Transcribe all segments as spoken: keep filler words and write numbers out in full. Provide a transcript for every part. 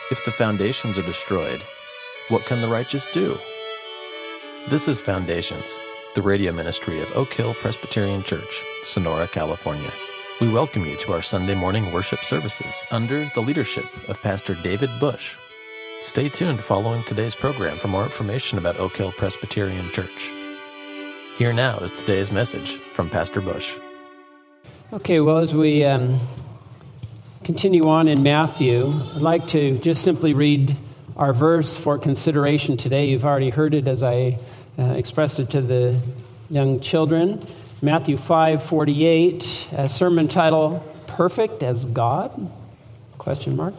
If the foundations are destroyed, what can the righteous do? This is Foundations, the radio ministry of Oak Hill Presbyterian Church, Sonora, California. We welcome you to our Sunday morning worship services under the leadership of Pastor David Bush. Stay tuned following today's program for more information about Oak Hill Presbyterian Church. Here now is today's message from Pastor Bush. Okay, well, as we um, continue on in Matthew, I'd like to just simply read our verse for consideration today. You've already heard it as I uh, expressed it to the young children. Matthew five forty-eight, a sermon title, Perfect as God? Question mark.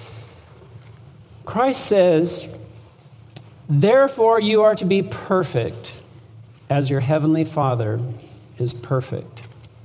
Christ says, "Therefore you are to be perfect, as your heavenly Father is perfect."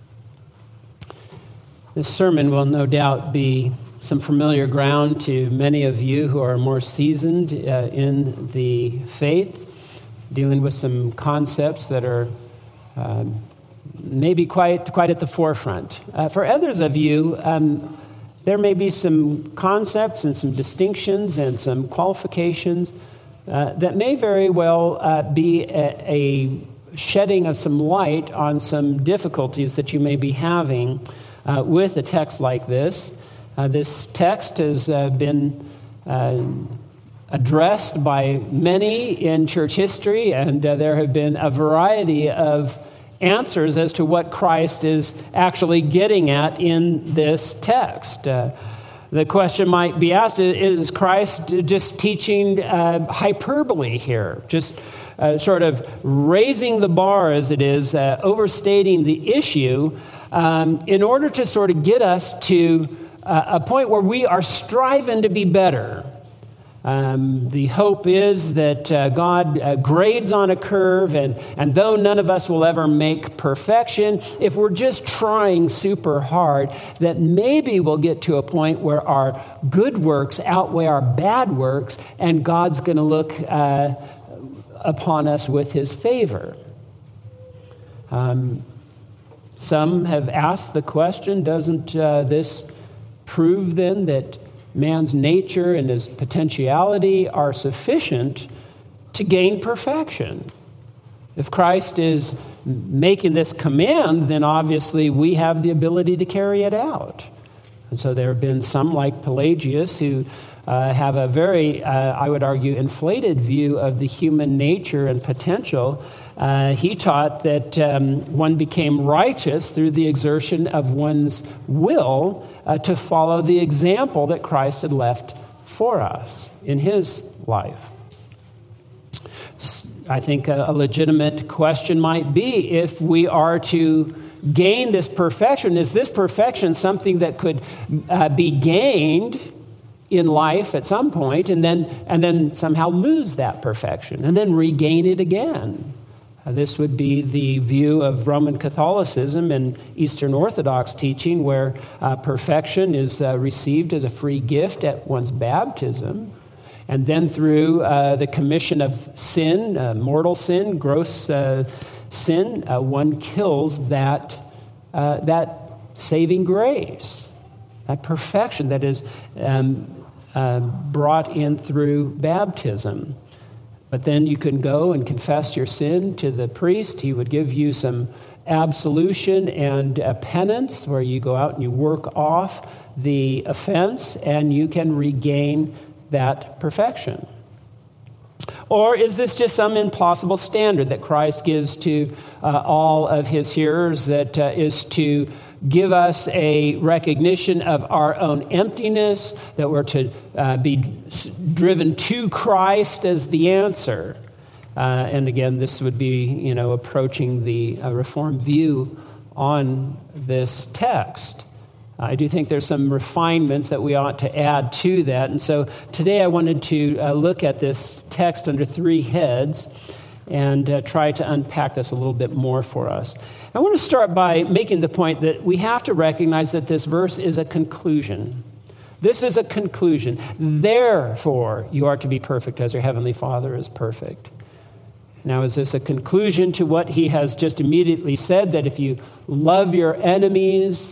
This sermon will no doubt be some familiar ground to many of you who are more seasoned uh, in the faith, dealing with some concepts that are uh, maybe quite quite at the forefront. Uh, for others of you, um, there may be some concepts and some distinctions and some qualifications uh, that may very well uh, be a, a shedding of some light on some difficulties that you may be having uh, with a text like this. Uh, this text has uh, been uh, addressed by many in church history, and uh, there have been a variety of answers as to what Christ is actually getting at in this text. Uh, the question might be asked, is Christ just teaching uh, hyperbole here? Just uh, sort of raising the bar, as it is, uh, overstating the issue um, in order to sort of get us to uh, a point where we are striving to be better. Um, the hope is that uh, God uh, grades on a curve, and, and though none of us will ever make perfection, if we're just trying super hard, that maybe we'll get to a point where our good works outweigh our bad works, and God's going to look uh, upon us with his favor. Um, some have asked the question, doesn't uh, this prove then that man's nature and his potentiality are sufficient to gain perfection? If Christ is making this command, then obviously we have the ability to carry it out. And so there have been some, like Pelagius, who uh, have a very, uh, I would argue, inflated view of the human nature and potential. Uh, he taught that um, one became righteous through the exertion of one's will uh, to follow the example that Christ had left for us in his life. I think a, a legitimate question might be, if we are to gain this perfection, is this perfection something that could uh, be gained in life at some point and then and then somehow lose that perfection and then regain it again? Uh, this would be the view of Roman Catholicism and Eastern Orthodox teaching, where uh, perfection is uh, received as a free gift at one's baptism. And then through uh, the commission of sin, uh, mortal sin, gross uh, sin, uh, one kills that, uh, that saving grace, that perfection that is um, uh, brought in through baptism. But then you can go and confess your sin to the priest. He would give you some absolution and a penance, where you go out and you work off the offense and you can regain that perfection. Or is this just some impossible standard that Christ gives to uh, all of his hearers that uh, is to give us a recognition of our own emptiness, that we're to uh, be driven to Christ as the answer? Uh, and again, this would be, you know, approaching the uh, Reformed view on this text. I do think there's some refinements that we ought to add to that. And so today I wanted to uh, look at this text under three heads and uh, try to unpack this a little bit more for us. I want to start by making the point that we have to recognize that this verse is a conclusion. This is a conclusion. Therefore, you are to be perfect as your heavenly Father is perfect. Now, is this a conclusion to what he has just immediately said, that if you love your enemies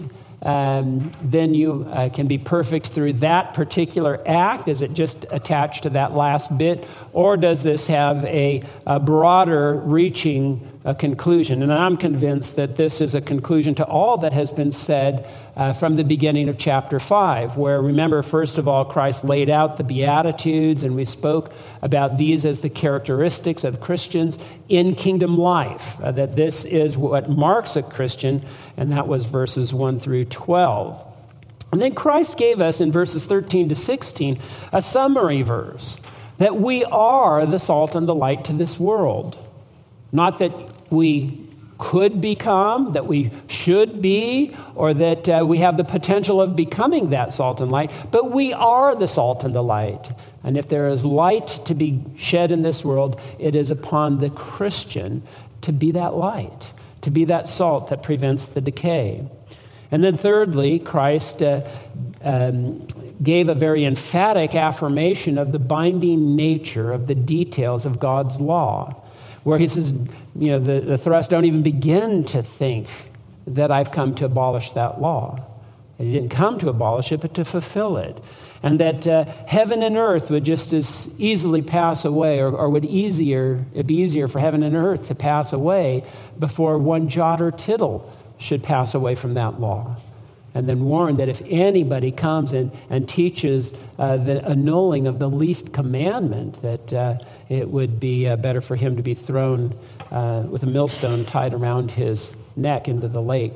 um, then you uh, can be perfect through that particular act? Is it just attached to that last bit? Or does this have a, a broader reaching uh, conclusion? And I'm convinced that this is a conclusion to all that has been said uh, from the beginning of chapter five, where, remember, first of all, Christ laid out the Beatitudes, and we spoke about these as the characteristics of Christians in kingdom life, uh, that this is what marks a Christian, and that was verses one through twelve. And then Christ gave us in verses thirteen to sixteen a summary verse, that we are the salt and the light to this world. Not that we could become, that we should be, or that uh, we have the potential of becoming that salt and light, but we are the salt and the light. And if there is light to be shed in this world, it is upon the Christian to be that light, to be that salt that prevents the decay. And then thirdly, Christ uh, um, gave a very emphatic affirmation of the binding nature of the details of God's law, where he says, you know, the, the thrust, don't even begin to think that I've come to abolish that law. And he didn't come to abolish it, but to fulfill it. And that uh, heaven and earth would just as easily pass away, or, or would easier, it'd be easier for heaven and earth to pass away before one jot or tittle should pass away from that law. And then warned that if anybody comes and, and teaches uh, the annulling of the least commandment, that uh, it would be uh, better for him to be thrown uh, with a millstone tied around his neck into the lake.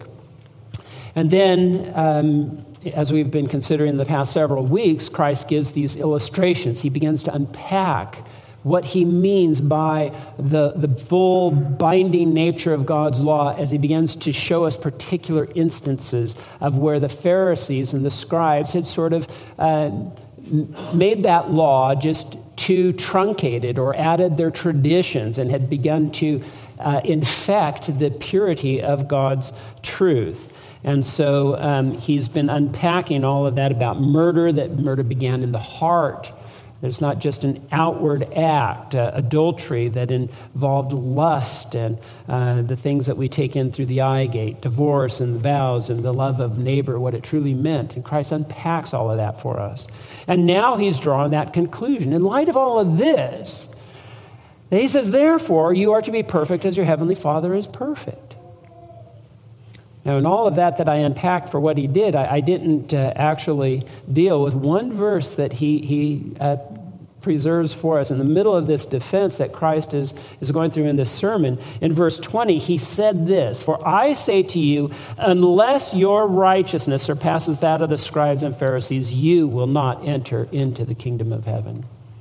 And then, um, as we've been considering the past several weeks, Christ gives these illustrations. He begins to unpack what he means by the, the full binding nature of God's law as he begins to show us particular instances of where the Pharisees and the scribes had sort of uh, made that law just too truncated, or added their traditions and had begun to uh, infect the purity of God's truth. And so um, he's been unpacking all of that about murder, that murder began in the heart. It's not just an outward act, uh, adultery that involved lust and uh, the things that we take in through the eye gate, divorce and the vows and the love of neighbor, what it truly meant. And Christ unpacks all of that for us. And now he's drawing that conclusion. In light of all of this, he says, therefore, you are to be perfect as your heavenly Father is perfect. Now, in all of that that I unpacked for what he did, I, I didn't uh, actually deal with one verse that he, he uh, preserves for us in the middle of this defense that Christ is, is going through in this sermon. In verse twenty, he said this, "For I say to you, unless your righteousness surpasses that of the scribes and Pharisees, you will not enter into the kingdom of heaven."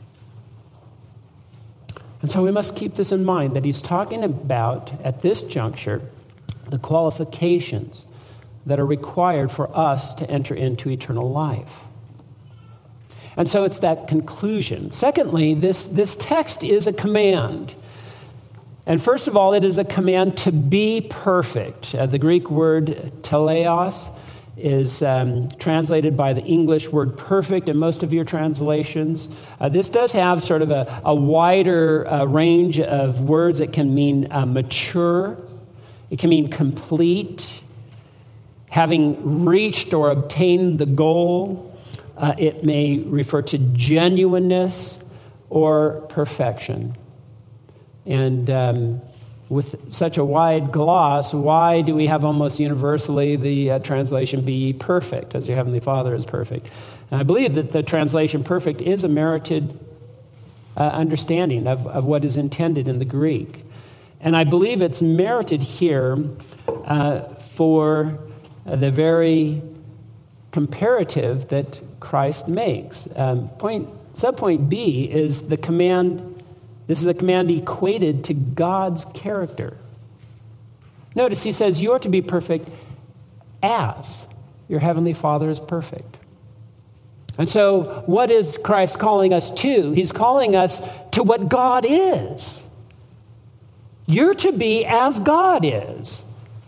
And so we must keep this in mind, that he's talking about, at this juncture, the qualifications that are required for us to enter into eternal life. And so it's that conclusion. Secondly, this, this text is a command. And first of all, it is a command to be perfect. Uh, the Greek word teleos is um, translated by the English word perfect in most of your translations. Uh, this does have sort of a, a wider uh, range of words. It can mean uh, mature. It can mean complete, having reached or obtained the goal. Uh, it may refer to genuineness or perfection. And um, with such a wide gloss, why do we have almost universally the uh, translation, be ye perfect, as your heavenly Father is perfect? And I believe that the translation perfect is a merited uh, understanding of, of what is intended in the Greek. And I believe it's merited here uh, for the very comparative that Christ makes. Um, point, subpoint B is the command. This is a command equated to God's character. Notice he says, you are to be perfect as your heavenly Father is perfect. And so what is Christ calling us to? He's calling us to what God is. You're to be as God is.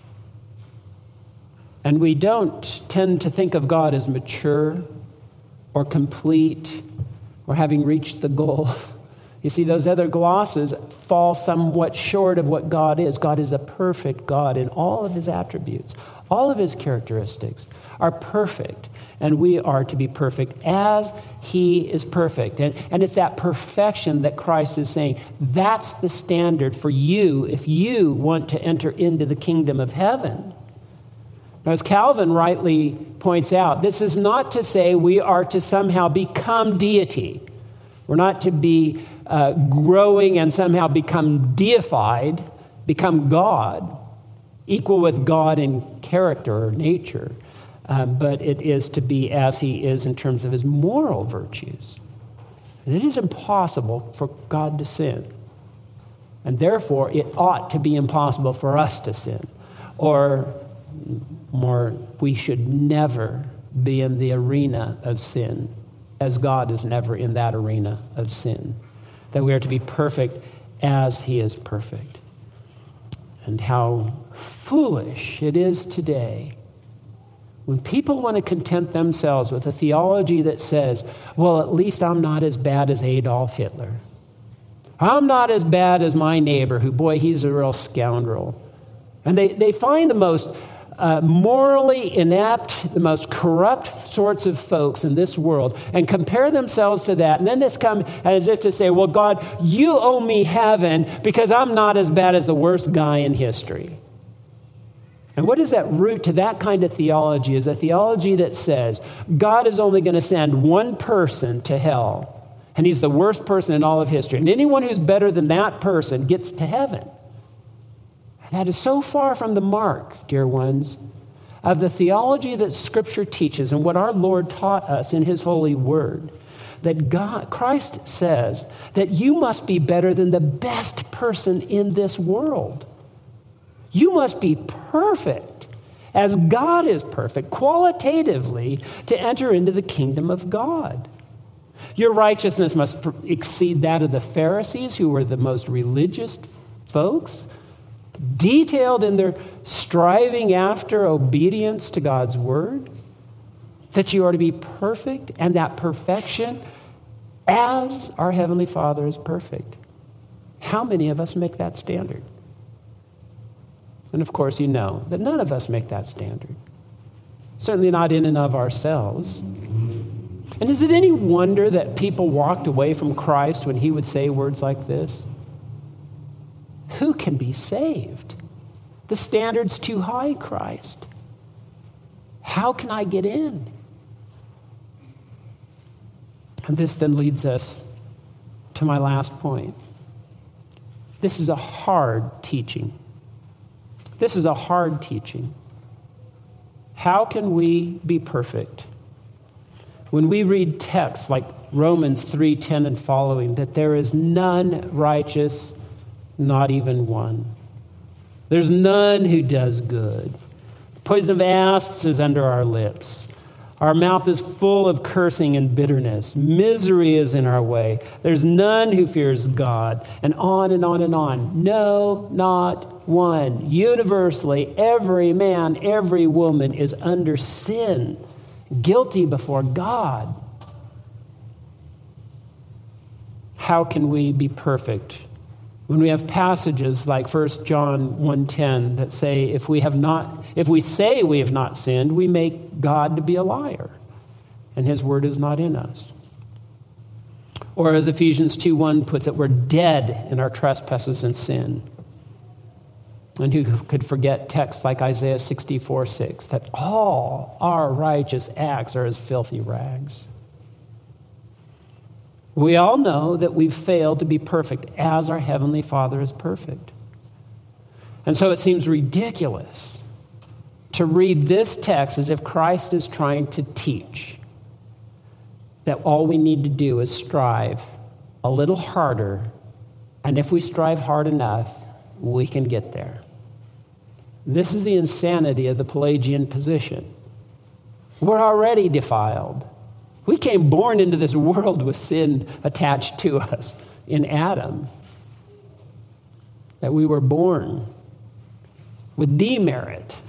And we don't tend to think of God as mature or complete or having reached the goal. You see, those other glosses fall somewhat short of what God is. God is a perfect God in all of his attributes, all of his characteristics are perfect, and we are to be perfect as he is perfect. And, and it's that perfection that Christ is saying, that's the standard for you if you want to enter into the kingdom of heaven. Now, as Calvin rightly points out, this is not to say we are to somehow become deity. We're not to be uh, growing and somehow become deified, become God, equal with God in character or nature. Uh, but it is to be as he is in terms of his moral virtues. And it is impossible for God to sin. And therefore, it ought to be impossible for us to sin. Or more, we should never be in the arena of sin, as God is never in that arena of sin. That we are to be perfect as he is perfect. And how foolish it is today when people want to content themselves with a theology that says, well, at least I'm not as bad as Adolf Hitler. I'm not as bad as my neighbor, who, boy, he's a real scoundrel. And they, they find the most uh, morally inept, the most corrupt sorts of folks in this world and compare themselves to that. And then this come as if to say, well, God, you owe me heaven because I'm not as bad as the worst guy in history. And what is that root to that kind of theology? Is a theology that says God is only going to send one person to hell, and he's the worst person in all of history. And anyone who's better than that person gets to heaven. That is so far from the mark, dear ones, of the theology that Scripture teaches and what our Lord taught us in his holy word. That God, Christ says that you must be better than the best person in this world. You must be perfect as God is perfect, qualitatively, to enter into the kingdom of God. Your righteousness must exceed that of the Pharisees, who were the most religious folks, detailed in their striving after obedience to God's word, that you are to be perfect, and that perfection as our Heavenly Father is perfect. How many of us make that standard? And of course, you know that none of us make that standard. Certainly not in and of ourselves. And is it any wonder that people walked away from Christ when he would say words like this? Who can be saved? The standard's too high, Christ. How can I get in? And this then leads us to my last point. This is a hard teaching. This is a hard teaching. How can we be perfect? When we read texts like Romans three ten and following, that there is none righteous, not even one. There's none who does good. Poison of asps is under our lips. Our mouth is full of cursing and bitterness. Misery is in our way. There's none who fears God. And on and on and on. No, not one. Universally, every man, every woman is under sin, guilty before God. How can we be perfect when we have passages like First John one ten that say if we have not, if we say we have not sinned, we make God to be a liar, and his word is not in us? Or as Ephesians two one puts it, we're dead in our trespasses and sin. And who could forget texts like Isaiah sixty-four six, that all our righteous acts are as filthy rags. We all know that we've failed to be perfect as our Heavenly Father is perfect. And so it seems ridiculous to read this text as if Christ is trying to teach that all we need to do is strive a little harder, and if we strive hard enough, we can get there. This is the insanity of the Pelagian position. We're already defiled. We came born into this world with sin attached to us in Adam. That we were born with demerit.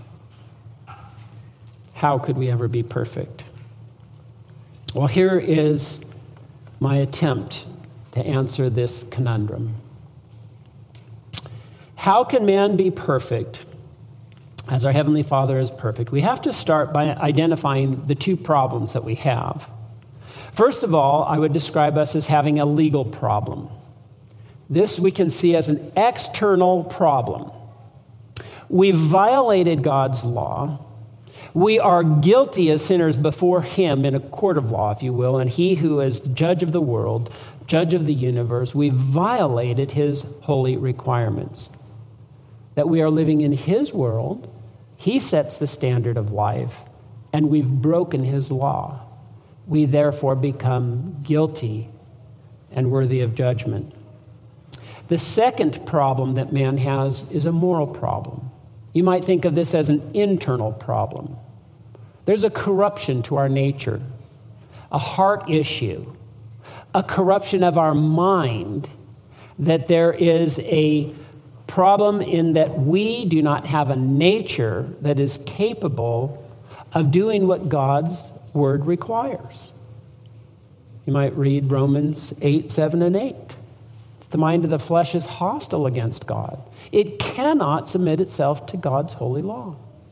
How could we ever be perfect? Well, here is my attempt to answer this conundrum. How can man be perfect as our Heavenly Father is perfect, we have to start by identifying the two problems that we have. First of all, I would describe us as having a legal problem. This we can see as an external problem. We violated God's law. We are guilty as sinners before Him in a court of law, if you will, and He who is judge of the world, judge of the universe, we violated His holy requirements. That we are living in His world, He sets the standard of life, and we've broken His law. We therefore become guilty and worthy of judgment. The second problem that man has is a moral problem. You might think of this as an internal problem. There's a corruption to our nature, a heart issue, a corruption of our mind, that there is a problem in that we do not have a nature that is capable of doing what God's word requires. You might read Romans eight, seven, and eight. The mind of the flesh is hostile against God. It cannot submit itself to God's holy law.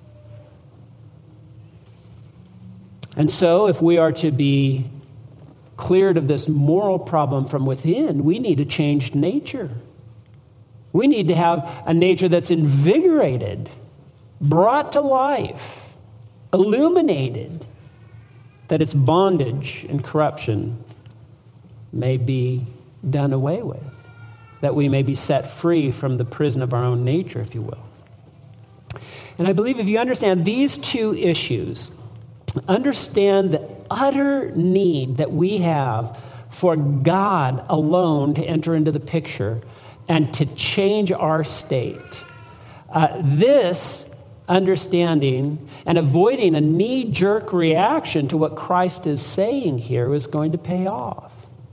And so, if we are to be cleared of this moral problem from within, we need a changed nature. We need to have a nature that's invigorated, brought to life, illuminated, that its bondage and corruption may be done away with, that we may be set free from the prison of our own nature, if you will. And I believe if you understand these two issues, understand the utter need that we have for God alone to enter into the picture and to change our state. Uh, this understanding and avoiding a knee-jerk reaction to what Christ is saying here is going to pay off.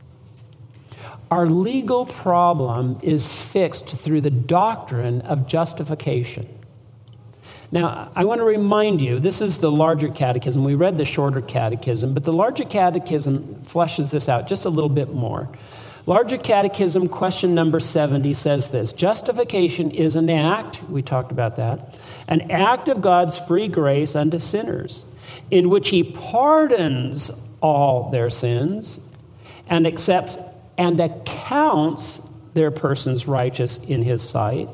Our legal problem is fixed through the doctrine of justification. Now, I want to remind you, this is the larger catechism. We read the shorter catechism, but the larger catechism fleshes this out just a little bit more. Larger catechism, question number seventy says this: justification is an act, we talked about that, an act of God's free grace unto sinners, in which He pardons all their sins and accepts and accounts their persons righteous in His sight,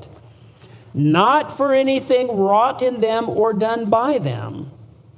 not for anything wrought in them or done by them,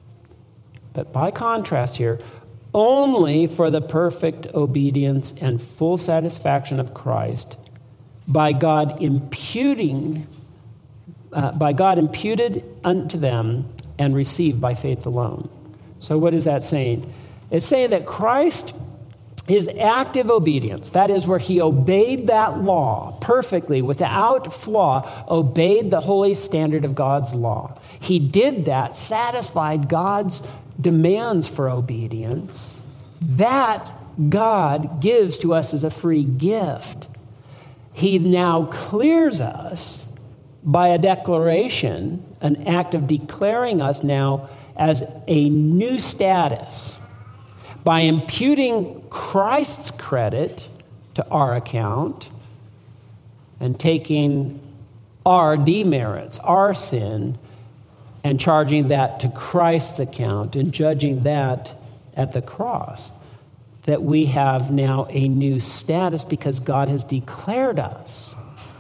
but by contrast here, only for the perfect obedience and full satisfaction of Christ, by God imputing, uh, by God imputed unto them and received by faith alone. So what is that saying? It's saying that Christ, His active obedience, that is where He obeyed that law perfectly, without flaw, obeyed the holy standard of God's law. He did that, satisfied God's demands for obedience. That God gives to us as a free gift. He now clears us by a declaration, an act of declaring us now as a new status, by imputing Christ's credit to our account and taking our demerits, our sin, and charging that to Christ's account and judging that at the cross. That we have now a new status because God has declared us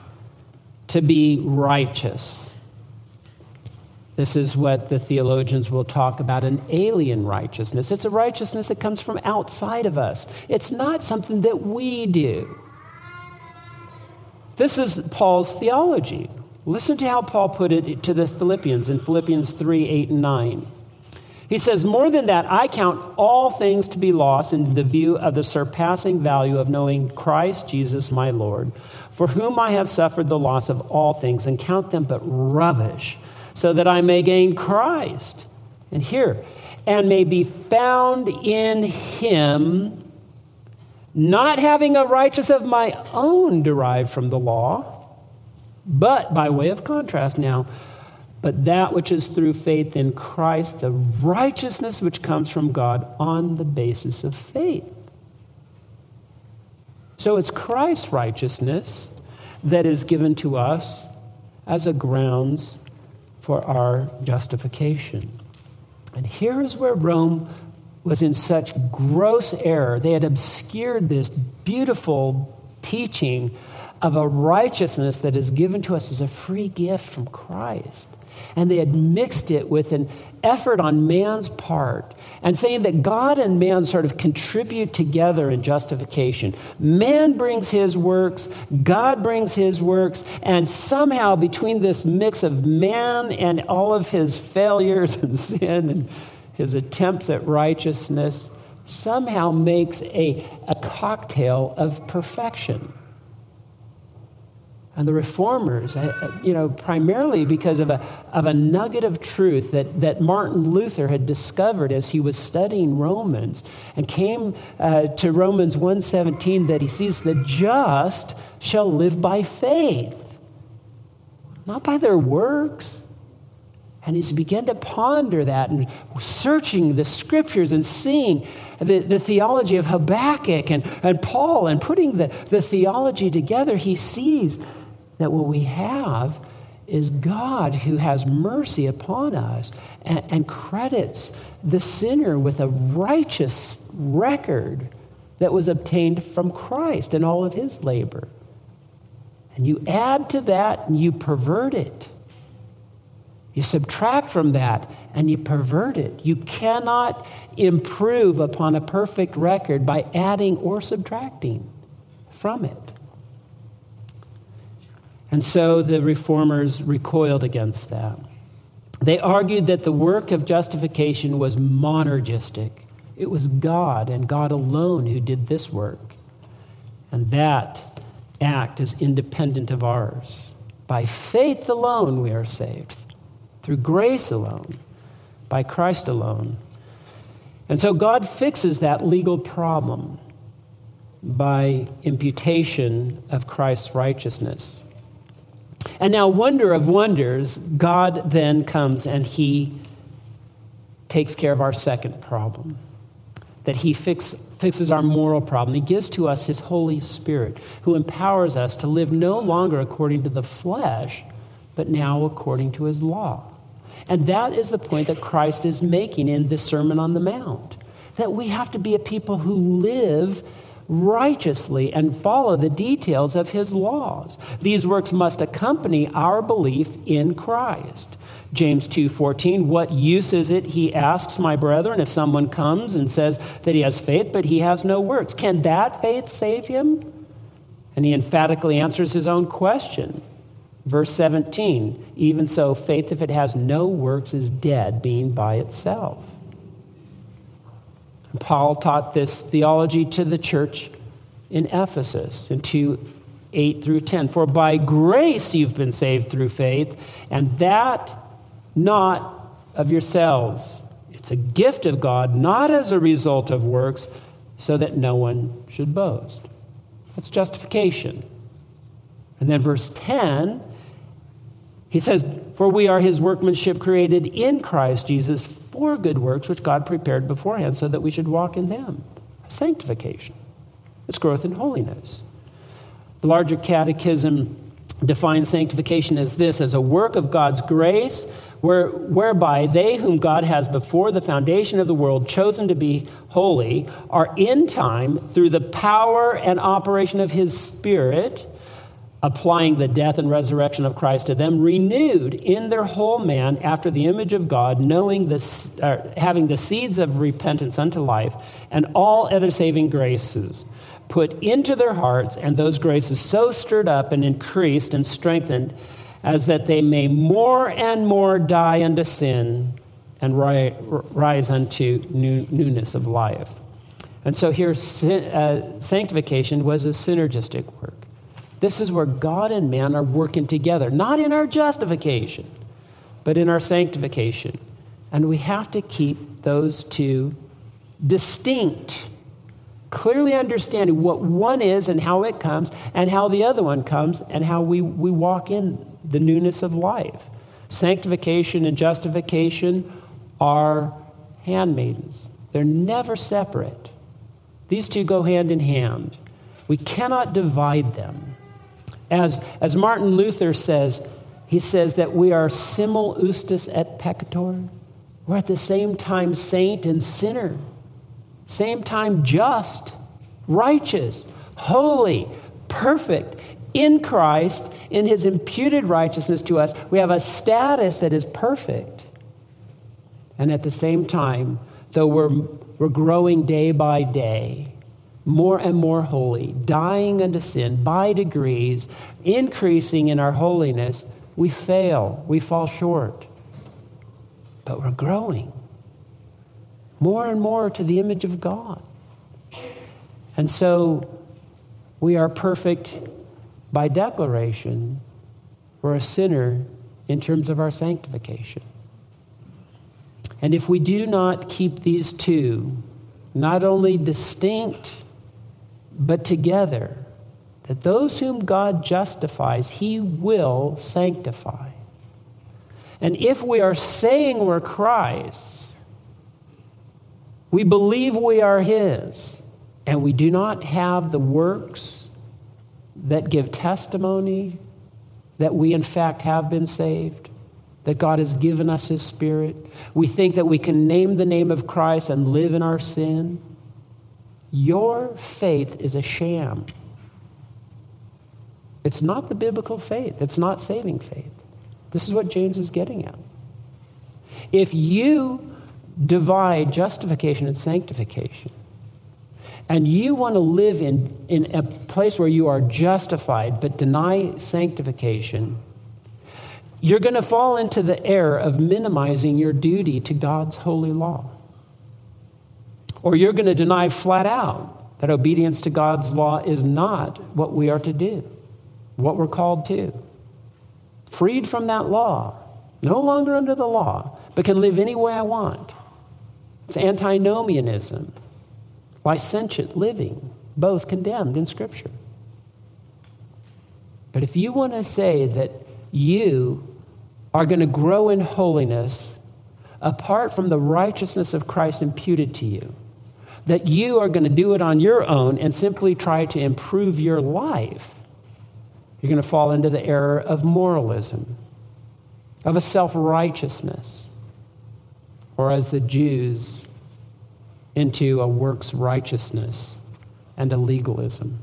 to be righteous. This is what the theologians will talk about, an alien righteousness. It's a righteousness that comes from outside of us. It's not something that we do. This is Paul's theology. Listen to how Paul put it to the Philippians in Philippians three, eight, and nine. He says, more than that, I count all things to be lost in the view of the surpassing value of knowing Christ Jesus my Lord, for whom I have suffered the loss of all things, and count them but rubbish, so that I may gain Christ. And here, and may be found in Him, not having a righteousness of my own derived from the law, but by way of contrast now, but that which is through faith in Christ, the righteousness which comes from God on the basis of faith. So it's Christ's righteousness that is given to us as a grounds for our justification. And here is where Rome was in such gross error. They had obscured this beautiful teaching of a righteousness that is given to us as a free gift from Christ. And they had mixed it with an effort on man's part and saying that God and man sort of contribute together in justification. Man brings his works, God brings his works, and somehow between this mix of man and all of his failures and sin and his attempts at righteousness, somehow makes a, a cocktail of perfection. And the reformers, you know, primarily because of a, of a nugget of truth that, that Martin Luther had discovered as he was studying Romans and came uh, to Romans one seventeen, that he sees the just shall live by faith, not by their works. And he's began to ponder that and searching the scriptures and seeing the, the theology of Habakkuk and, and Paul and putting the, the theology together, he sees that what we have is God who has mercy upon us and, and credits the sinner with a righteous record that was obtained from Christ and all of his labor. And you add to that and you pervert it. You subtract from that and you pervert it. You cannot improve upon a perfect record by adding or subtracting from it. And so the reformers recoiled against that. They argued that the work of justification was monergistic. It was God and God alone who did this work. And that act is independent of ours. By faith alone we are saved. Through grace alone, by Christ alone. And so God fixes that legal problem by imputation of Christ's righteousness. And now, wonder of wonders, God then comes and he takes care of our second problem, that he fix, fixes our moral problem. He gives to us his Holy Spirit, who empowers us to live no longer according to the flesh, but now according to his law. And that is the point that Christ is making in the Sermon on the Mount, that we have to be a people who live righteously and follow the details of his laws. These works must accompany our belief in Christ. James two fourteen, what use is it, he asks, my brethren, if someone comes and says that he has faith, but he has no works? Can that faith save him? And he emphatically answers his own question. Verse seventeen, even so, faith, if it has no works, is dead, being by itself. And Paul taught this theology to the church in Ephesus in two eight through ten. For by grace you've been saved through faith, and that not of yourselves. It's a gift of God, not as a result of works, so that no one should boast. That's justification. And then verse ten, he says, for we are his workmanship created in Christ Jesus for good works, which God prepared beforehand so that we should walk in them. Sanctification. It's growth in holiness. The larger catechism defines sanctification as this, as a work of God's grace, where, whereby they whom God has before the foundation of the world chosen to be holy are in time, through the power and operation of his Spirit, applying the death and resurrection of Christ to them, renewed in their whole man after the image of God, knowing the, uh, having the seeds of repentance unto life, and all other saving graces put into their hearts, and those graces so stirred up and increased and strengthened, as that they may more and more die unto sin and ri- rise unto new, newness of life. And so here, uh, sanctification was a synergistic work. This is where God and man are working together, not in our justification, but in our sanctification. And we have to keep those two distinct, clearly understanding what one is and how it comes, and how the other one comes, and how we, we walk in the newness of life. Sanctification and justification are handmaidens. They're never separate. These two go hand in hand. We cannot divide them. As, as Martin Luther says, he says that we are simul ustus et peccator. We're at the same time saint and sinner, same time just, righteous, holy, perfect, in Christ, in his imputed righteousness to us. We have a status that is perfect. And at the same time, though we're, we're growing day by day, more and more holy, dying unto sin by degrees, increasing in our holiness, we fail, we fall short. But we're growing more and more to the image of God. And so we are perfect by declaration. We're a sinner in terms of our sanctification. And if we do not keep these two, not only distinct, but together, that those whom God justifies, he will sanctify. And if we are saying we're Christ's, we believe we are his, and we do not have the works that give testimony that we in fact have been saved, that God has given us his Spirit, we think that we can name the name of Christ and live in our sin, your faith is a sham. It's not the biblical faith. It's not saving faith. This is what James is getting at. If you divide justification and sanctification, and you want to live in, in a place where you are justified but deny sanctification, you're going to fall into the error of minimizing your duty to God's holy law. Or you're going to deny flat out that obedience to God's law is not what we are to do, what we're called to. Freed from that law, no longer under the law, but can live any way I want. It's antinomianism, licentiate living, both condemned in Scripture. But if you want to say that you are going to grow in holiness apart from the righteousness of Christ imputed to you, that you are going to do it on your own and simply try to improve your life, you're going to fall into the error of moralism, of a self-righteousness, or as the Jews, into a works righteousness and a legalism.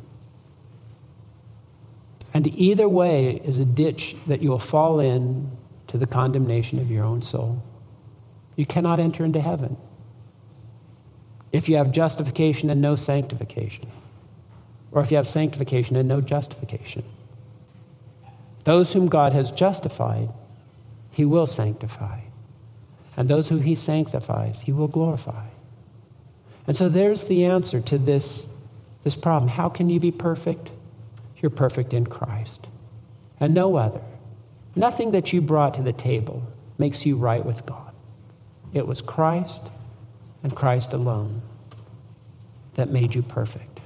And either way is a ditch that you will fall in to the condemnation of your own soul. You cannot enter into heaven if you have justification and no sanctification, or if you have sanctification and no justification. Those whom God has justified, he will sanctify. And those whom he sanctifies, he will glorify. And so there's the answer to this, this problem. How can you be perfect? You're perfect in Christ and no other. Nothing that you brought to the table makes you right with God. It was Christ and Christ alone that made you perfect.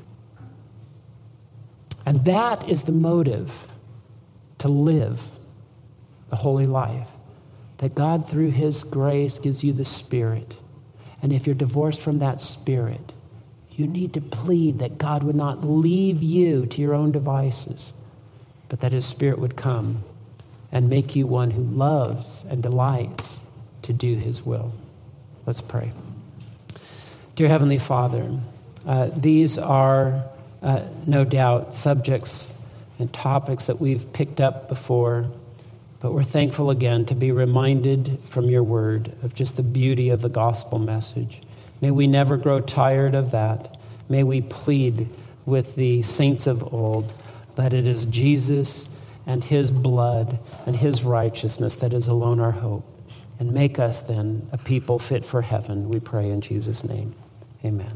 And that is the motive to live the holy life, that God through his grace gives you the Spirit. And if you're divorced from that Spirit, you need to plead that God would not leave you to your own devices, but that his Spirit would come and make you one who loves and delights to do his will. Let's pray. Dear Heavenly Father, uh, these are uh, no doubt subjects and topics that we've picked up before, but we're thankful again to be reminded from your word of just the beauty of the gospel message. May we never grow tired of that. May we plead with the saints of old that it is Jesus and his blood and his righteousness that is alone our hope. And make us then a people fit for heaven, we pray in Jesus' name. Amen.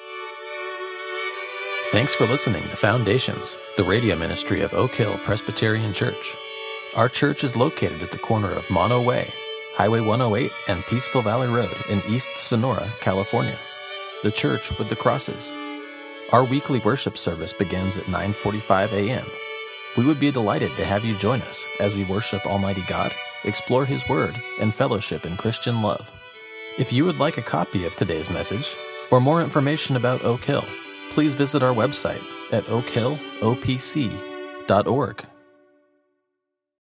Thanks for listening to Foundations, the radio ministry of Oak Hill Presbyterian Church. Our church is located at the corner of Mono Way, Highway one oh eight, and Peaceful Valley Road in East Sonora, California. The church with the crosses. Our weekly worship service begins at nine forty-five a.m. We would be delighted to have you join us as we worship Almighty God, explore his word, and fellowship in Christian love. If you would like a copy of today's message or more information about Oak Hill, please visit our website at oak hill o p c dot org.